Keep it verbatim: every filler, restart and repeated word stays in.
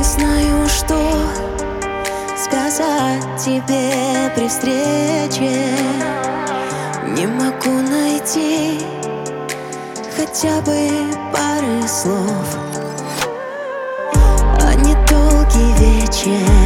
знаю, что сказать тебе при встрече. Не могу найти хотя бы пары слов, а не долгий вечер.